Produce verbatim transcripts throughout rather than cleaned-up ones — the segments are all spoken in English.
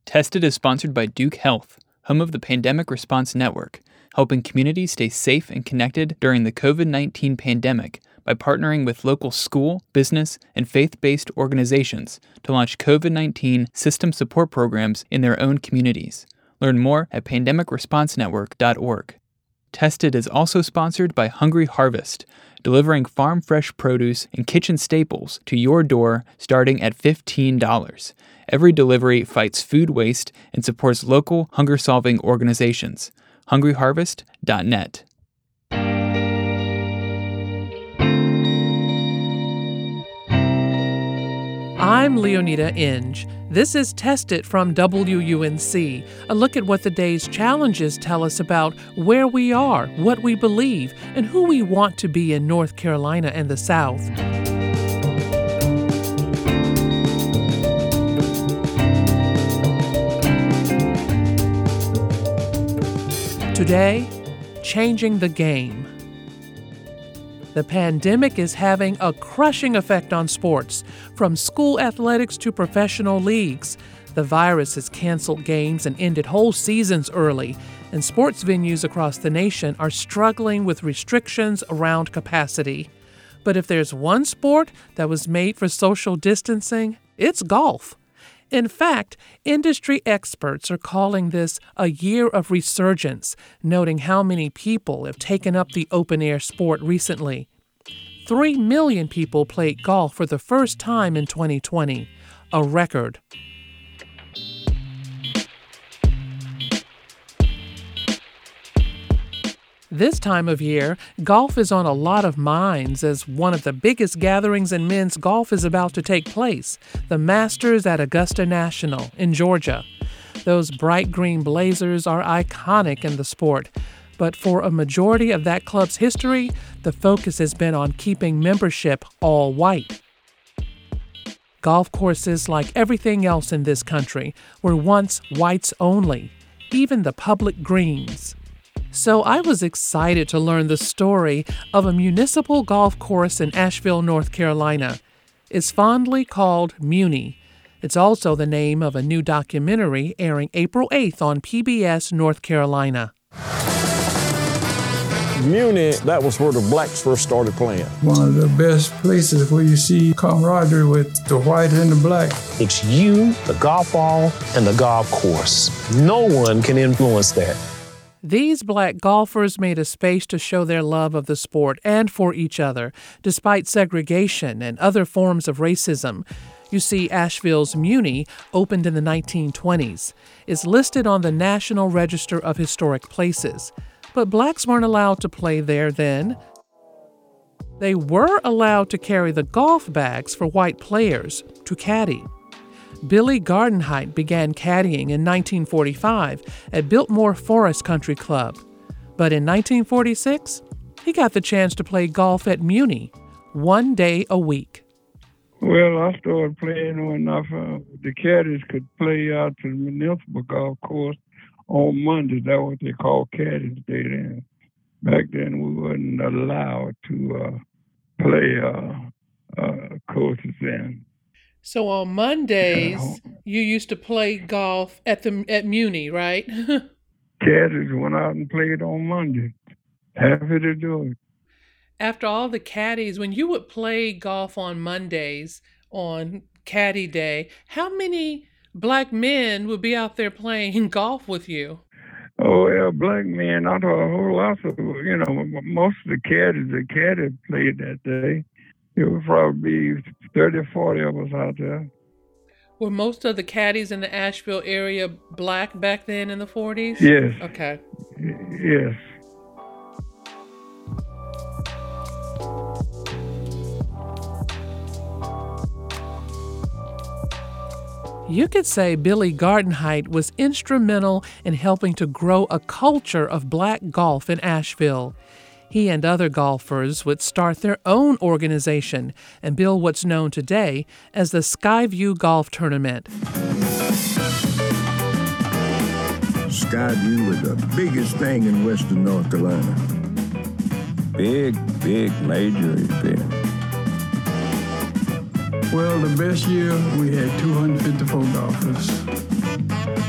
Tested is sponsored by Duke Health, home of the Pandemic Response Network, helping communities stay safe and connected during the covid nineteen pandemic by partnering with local school, business, and faith-based organizations to launch covid nineteen system support programs in their own communities. Learn more at pandemic response network dot org. Tested is also sponsored by Hungry Harvest, delivering farm fresh produce and kitchen staples to your door starting at fifteen dollars. Every delivery fights food waste and supports local hunger-solving organizations. hungry harvest dot net. I'm Leonida Inge. This is Tested from W U N C, a look at what the day's challenges tell us about where we are, what we believe, and who we want to be in North Carolina and the South. Today, changing the game. The pandemic is having a crushing effect on sports, from school athletics to professional leagues. The virus has canceled games and ended whole seasons early, and sports venues across the nation are struggling with restrictions around capacity. But if there's one sport that was made for social distancing, it's golf. In fact, industry experts are calling this a year of resurgence, noting how many people have taken up the open-air sport recently. Three million people played golf for the first time in twenty twenty, a record. This time of year, golf is on a lot of minds as one of the biggest gatherings in men's golf is about to take place, the Masters at Augusta National in Georgia. Those bright green blazers are iconic in the sport, but for a majority of that club's history, the focus has been on keeping membership all white. Golf courses, like everything else in this country, were once whites only, even the public greens. So I was excited to learn the story of a municipal golf course in Asheville, North Carolina. It's fondly called Muni. It's also the name of a new documentary airing April eighth on P B S North Carolina. Muni, that was where the blacks first started playing. One of the best places where you see camaraderie with the white and the black. It's you, the golf ball, and the golf course. No one can influence that. These black golfers made a space to show their love of the sport and for each other, despite segregation and other forms of racism. You see, Asheville's Muni opened in the nineteen twenties. It's listed on the National Register of Historic Places. But blacks weren't allowed to play there then. They were allowed to carry the golf bags for white players to caddy. Billy Gardenhite began caddying in nineteen forty-five at Biltmore Forest Country Club. But in nineteen forty-six, he got the chance to play golf at Muni, one day a week. Well, I started playing when uh, the caddies could play out to the municipal golf course on Mondays. That's what they call caddies day then. Back then, we wasn't allowed to uh, play uh, uh, courses then. So on Mondays, you used to play golf at the at Muni, right? Caddies went out and played on Monday. Happy to do it. After all the caddies, when you would play golf on Mondays on Caddy Day, how many black men would be out there playing golf with you? Oh, yeah, black men. I thought a whole lot of, you know, most of the caddies, the caddies played that day. It would probably be thirty, forty of us out there. Were most of the caddies in the Asheville area black back then in the forties? Yes. Okay. Yes. You could say Billy Gardenhite was instrumental in helping to grow a culture of black golf in Asheville. He and other golfers would start their own organization and build what's known today as the Skyview Golf Tournament. Skyview was the biggest thing in western North Carolina. Big, big, major event. Well, the best year, we had two hundred fifty-four golfers.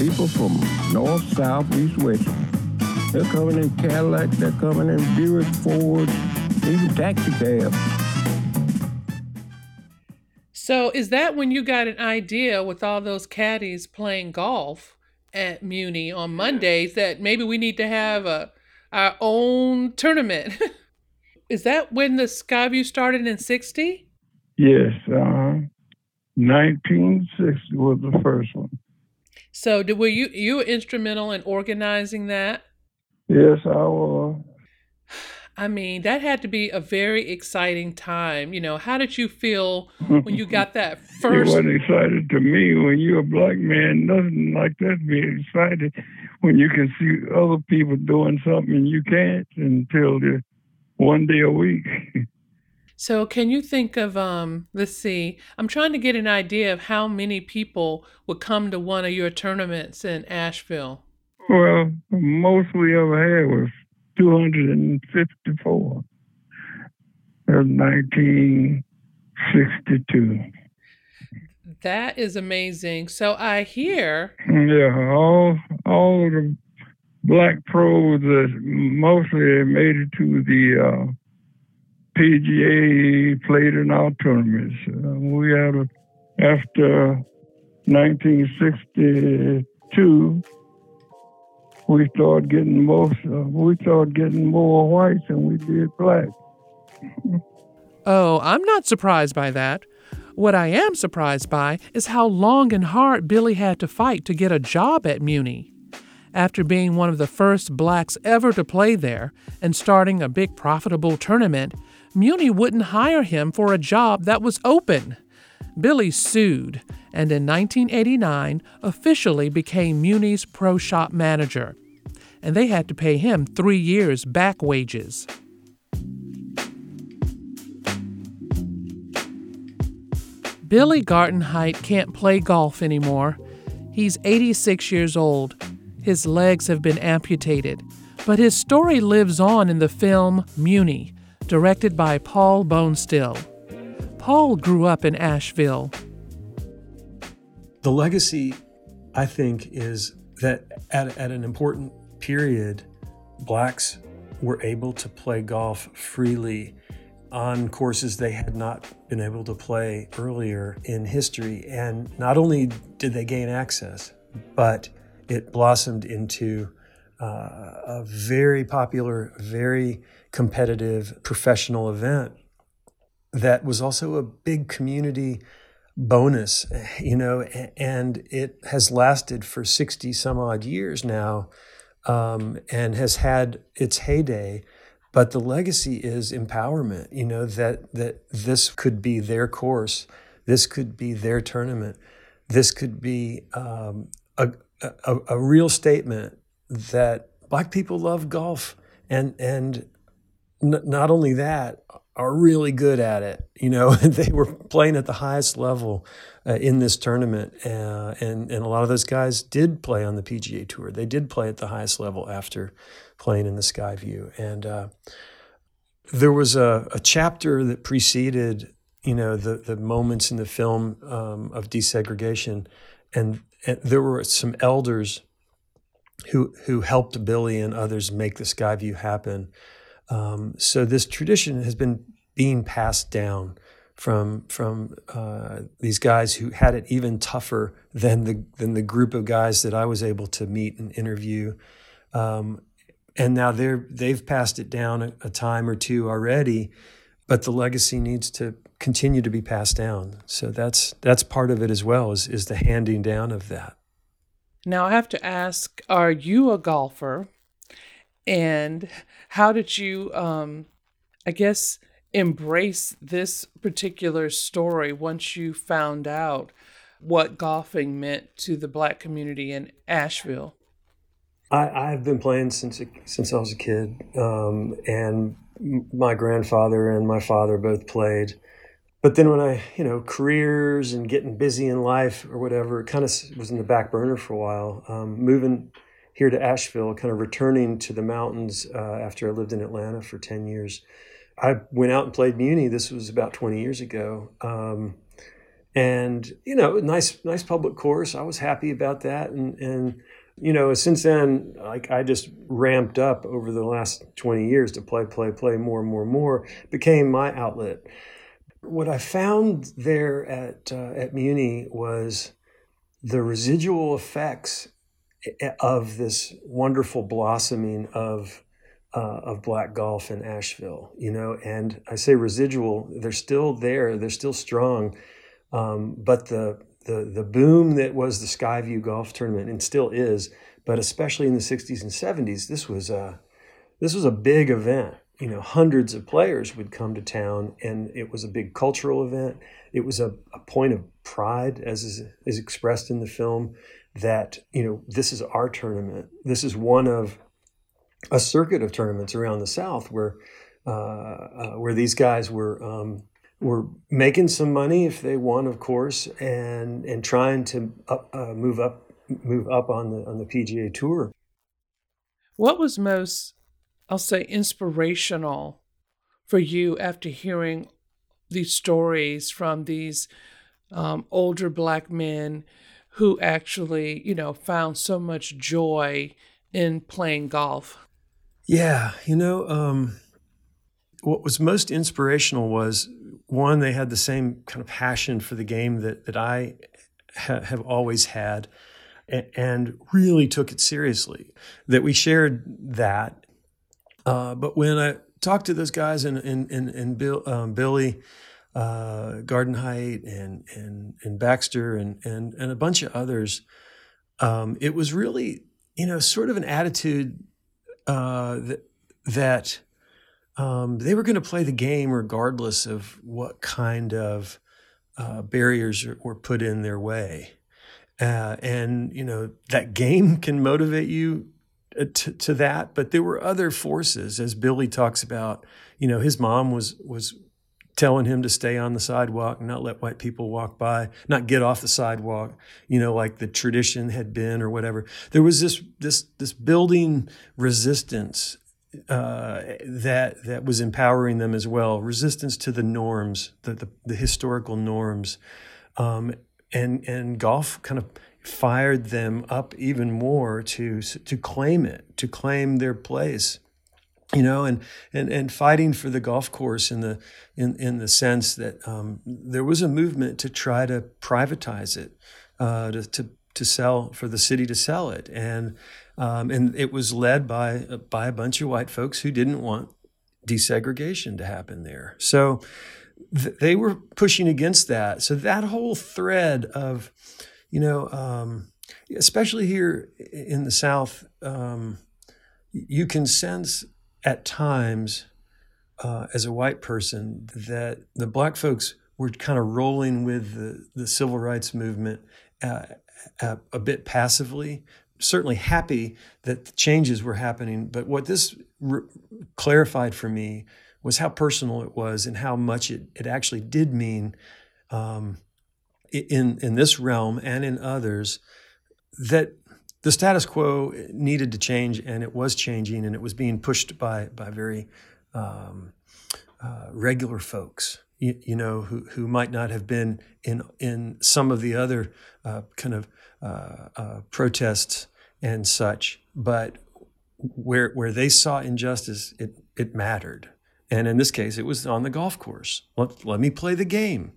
People from north, south, east, west. They're coming in Cadillacs, they're coming in Buick, Fords, even taxi cabs. So is that when you got an idea with all those caddies playing golf at Muni on Mondays that maybe we need to have a our own tournament? Is that when the Skyview started in sixty? Yes, uh, nineteen sixty was the first one. So did, were you you were instrumental in organizing that? Yes, I was. I mean, that had to be a very exciting time. You know, how did you feel when you got that first? It wasn't excited to me. When you're a black man, nothing like that being excited when you can see other people doing something and you can't until the one day a week. So can you think of, um, let's see, I'm trying to get an idea of how many people would come to one of your tournaments in Asheville. Well, most we ever had was two hundred fifty-four. That was nineteen sixty-two. That is amazing. So I hear... Yeah, all all the black pros that mostly made it to the uh, P G A played in our tournaments. Uh, we had a, after nineteen sixty-two, we started getting most. Uh, we started getting more whites than we did black. Oh, I'm not surprised by that. What I am surprised by is how long and hard Billy had to fight to get a job at Muni. After being one of the first blacks ever to play there and starting a big profitable tournament, Muni wouldn't hire him for a job that was open. Billy sued, and in nineteen eighty-nine officially became Muni's pro shop manager. And they had to pay him three years back wages. Billy Gartenheit can't play golf anymore. He's eighty-six years old. His legs have been amputated, but his story lives on in the film Muni, directed by Paul Bonestill. Paul grew up in Asheville. The legacy, I think, is that at, at an important period, blacks were able to play golf freely on courses they had not been able to play earlier in history. And not only did they gain access, but it blossomed into uh, a very popular, very competitive professional event that was also a big community bonus, you know, and it has lasted for sixty some odd years now, um, and has had its heyday. But the legacy is empowerment, you know, that that this could be their course, this could be their tournament, this could be um, a, a a real statement that black people love golf, and and n- not only that, are really good at it. You know, they were playing at the highest level uh, in this tournament, uh, and and a lot of those guys did play on the P G A Tour. They did play at the highest level after playing in the Skyview. And uh, there was a, a chapter that preceded, you know, the the moments in the film um, of desegregation, and, and there were some elders who who helped Billy and others make the Skyview happen. Um, so this tradition has been being passed down from from uh, these guys who had it even tougher than the than the group of guys that I was able to meet and interview, um, and now they're they've passed it down a, a time or two already, but the legacy needs to continue to be passed down. So that's that's part of it as well, is is the handing down of that. Now I have to ask: are you a golfer? And how did you, um, I guess, embrace this particular story once you found out what golfing meant to the black community in Asheville? I, I've been playing since since I was a kid, um, and my grandfather and my father both played. But then when I, you know, careers and getting busy in life or whatever, it kind of was in the back burner for a while. Um, moving here to Asheville, kind of returning to the mountains uh, after I lived in Atlanta for ten years. I went out and played Muni. This was about twenty years ago. Um, And, you know, nice, nice public course. I was happy about that. And, and, you know, since then, like I just ramped up over the last twenty years to play, play, play more and more and more, became my outlet. What I found there at, uh, at Muni was the residual effects of this wonderful blossoming of uh, of black golf in Asheville, you know, and I say residual, they're still there, they're still strong, um, but the, the the boom that was the Skyview Golf Tournament, and still is, but especially in the sixties and seventies, this was a, this was a big event. You know, hundreds of players would come to town, and it was a big cultural event. It was a, a point of pride, as is, is expressed in the film, that, you know, this is our tournament. This is one of a circuit of tournaments around the South where uh, uh, where these guys were um, were making some money if they won, of course, and and trying to up, uh, move up move up on the on the P G A Tour. What was most, I'll say, inspirational for you after hearing these stories from these um, older black men who actually, you know, found so much joy in playing golf? Yeah, you know, um, what was most inspirational was, one, they had the same kind of passion for the game that that I ha- have always had, and, and really took it seriously. That we shared that. Uh, but when I talked to those guys and and and, and Bill, um, Billy uh, Gardenhite and and and Baxter and and and a bunch of others, um, it was really, you know, sort of an attitude uh, that that um, they were going to play the game regardless of what kind of uh, barriers were put in their way, uh, and you know that game can motivate you To, to that, but there were other forces, as Billy talks about. You know, his mom was was telling him to stay on the sidewalk and not let white people walk by, not get off the sidewalk, you know, like the tradition had been or whatever. There was this this this building resistance uh, that that was empowering them as well, resistance to the norms, the the, the historical norms, um, and and golf kind of fired them up even more to to claim it, to claim their place, you know, and and and fighting for the golf course in the in in the sense that um, there was a movement to try to privatize it, uh, to to to sell for the city to sell it, and um, and it was led by by a bunch of white folks who didn't want desegregation to happen there. So th- they were pushing against that. So that whole thread of, you know, um, especially here in the South, um, you can sense at times uh, as a white person that the black folks were kind of rolling with the, the civil rights movement uh, a, a bit passively, certainly happy that the changes were happening. But what this re- clarified for me was how personal it was and how much it, it actually did mean um, in, in this realm and in others, that the status quo needed to change, and it was changing, and it was being pushed by by very um, uh, regular folks, you, you know, who who might not have been in in some of the other uh, kind of uh, uh, protests and such, but where where they saw injustice, it it mattered, and in this case, it was on the golf course. Let, let me play the game.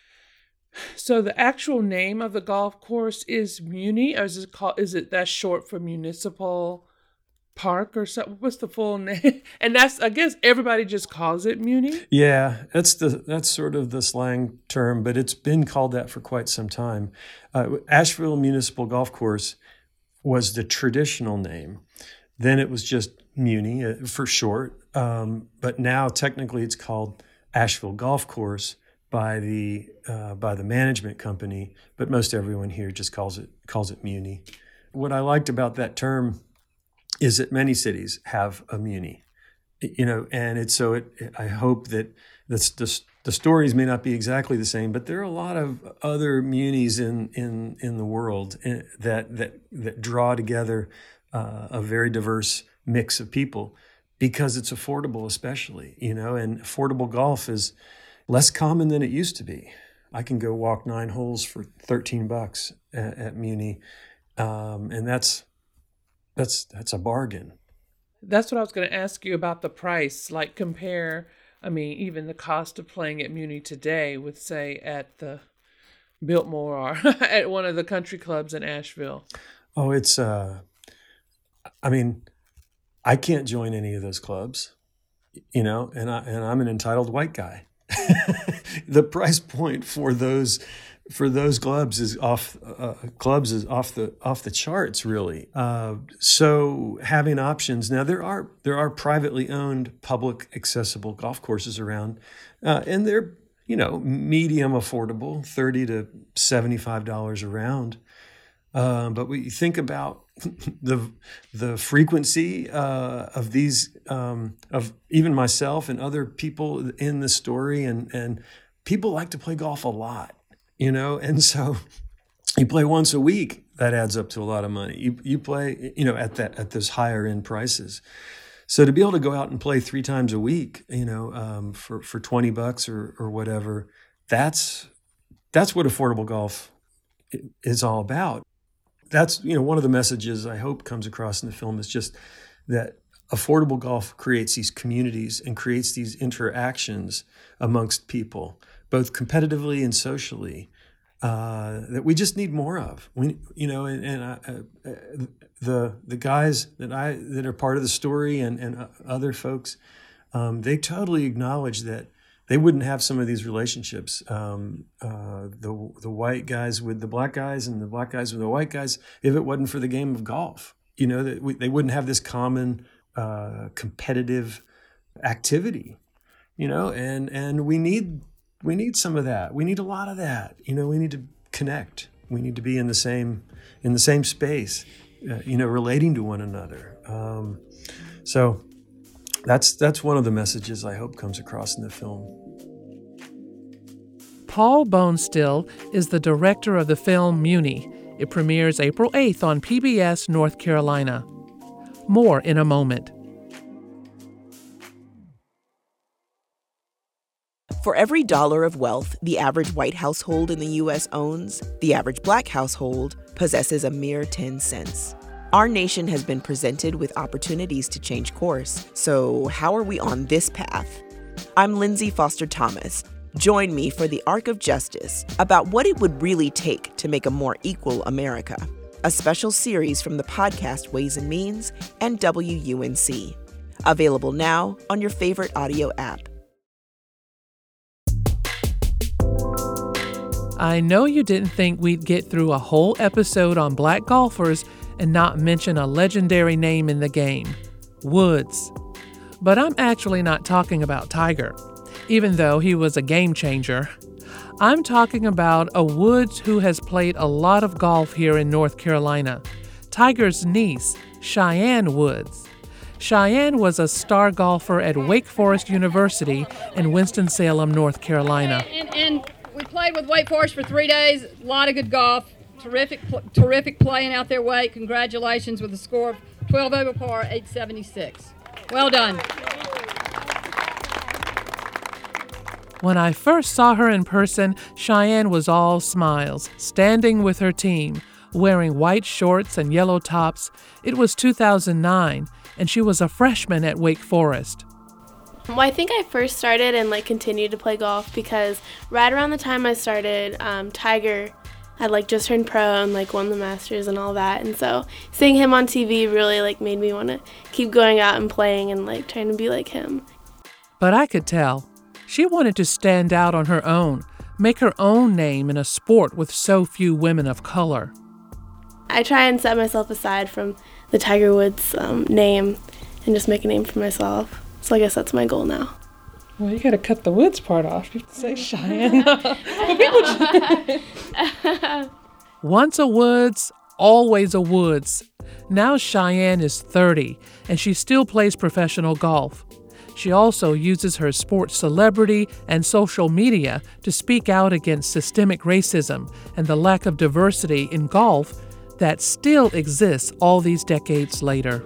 So the actual name of the golf course is Muni, or is it called? Is it that short for Municipal Park or something? What's the full name? And that's, I guess, everybody just calls it Muni. Yeah, that's the that's sort of the slang term, but it's been called that for quite some time. Uh, Asheville Municipal Golf Course was the traditional name. Then it was just Muni uh, for short, um, but now technically it's called Asheville Golf Course by the uh, by the management company, but most everyone here just calls it calls it Muni. What I liked about that term is that many cities have a Muni, you know, and it's so it. I hope that that's the the stories may not be exactly the same, but there are a lot of other Munis in in in the world that that that draw together uh, a very diverse mix of people because it's affordable, especially, you know, and affordable golf is less common than it used to be. I can go walk nine holes for thirteen bucks at, at Muni, um, and that's that's that's a bargain. That's what I was going to ask you about the price. Like compare, I mean, even the cost of playing at Muni today with, say, at the Biltmore or at one of the country clubs in Asheville. Oh, it's, uh, I mean, I can't join any of those clubs, you know, and, I, and I'm an entitled white guy. The price point for those for those clubs is off uh, clubs is off the off the charts, really. Uh, so having options now, there are there are privately owned, public accessible golf courses around, uh, and they're you know medium affordable, thirty to seventy five dollars a round. Uh, but when you think about the the frequency uh, of these um, of even myself and other people in the story, and and people like to play golf a lot. You know, and so you play once a week, that adds up to a lot of money. You you play, you know, at that at those higher end prices. So to be able to go out and play three times a week, you know, um, for for twenty bucks or or whatever, that's that's what affordable golf is all about. That's, you know, one of the messages I hope comes across in the film is just that affordable golf creates these communities and creates these interactions amongst people, both competitively and socially, uh, that we just need more of. We, you know, and, and uh, uh, the the guys that I that are part of the story and and uh, other folks, um, they totally acknowledge that they wouldn't have some of these relationships. Um, uh, the the white guys with the black guys and the black guys with the white guys, if it wasn't for the game of golf. You know, that we, they wouldn't have this common uh, competitive activity. You know, and and we need. We need some of that. We need a lot of that. You know, we need to connect. We need to be in the same in the same space. Uh, you know, relating to one another. Um, so that's that's one of the messages I hope comes across in the film. Paul Bonestill is the director of the film Muni. It premieres April eighth on P B S North Carolina. More in a moment. For every dollar of wealth the average white household in the U S owns, the average black household possesses a mere ten cents. Our nation has been presented with opportunities to change course, so how are we on this path? I'm Lindsay Foster Thomas. Join me for The Arc of Justice, about what it would really take to make a more equal America, a special series from the podcast Ways and Means and W U N C. Available now on your favorite audio app. I know you didn't think we'd get through a whole episode on black golfers and not mention a legendary name in the game, Woods. But I'm actually not talking about Tiger, even though he was a game changer. I'm talking about a Woods who has played a lot of golf here in North Carolina, Tiger's niece, Cheyenne Woods. Cheyenne was a star golfer at Wake Forest University in Winston-Salem, North Carolina. And, and we played with Wake Forest for three days, a lot of good golf, terrific terrific playing out there, Wake. Congratulations with a score of twelve over par, eight seventy-six. Well done. When I first saw her in person, Cheyenne was all smiles, standing with her team, wearing white shorts and yellow tops. It was two thousand nine, and she was a freshman at Wake Forest. Well, I think I first started and like continued to play golf because right around the time I started, um, Tiger had like just turned pro and like won the Masters and all that, and so seeing him on T V really like made me want to keep going out and playing and like trying to be like him. But I could tell she wanted to stand out on her own, make her own name in a sport with so few women of color. I try and set myself aside from the Tiger Woods um, name and just make a name for myself. So I guess that's my goal now. Well, you got to cut the Woods part off. You have to say Cheyenne. Once a Woods, always a Woods. Now Cheyenne is thirty, and she still plays professional golf. She also uses her sports celebrity and social media to speak out against systemic racism and the lack of diversity in golf that still exists all these decades later.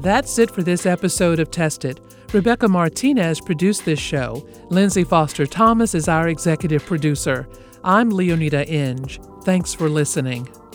That's it for this episode of Tested. Rebecca Martinez produced this show. Lindsay Foster Thomas is our executive producer. I'm Leonida Inge. Thanks for listening.